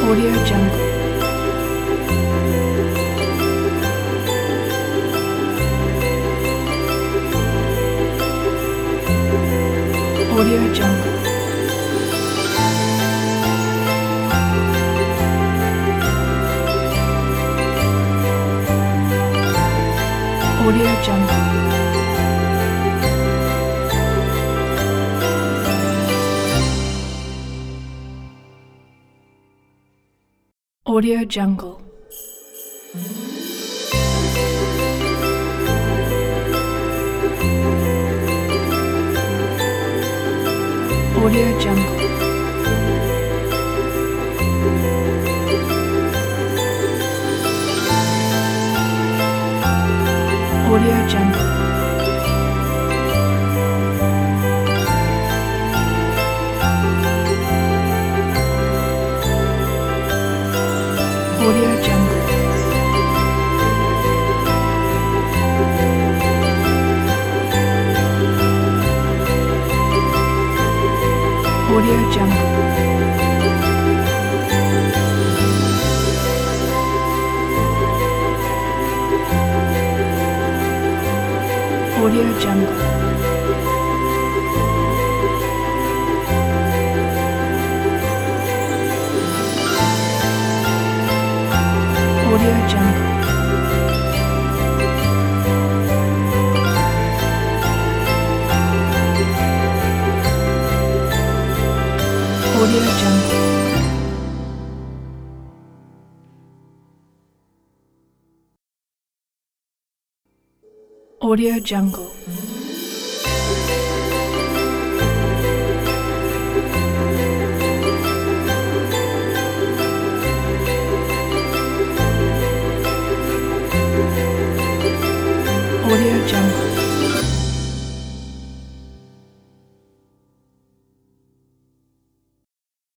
Audio Jungle. Audio Jungle. Audio Jungle. Audio Jungle. Audio Jungle. Audio Jungle. Audio Jungle. Audio Jungle. Audio Jungle. Audio Jungle. Audio Jungle. Audio Jungle. Audio Jungle.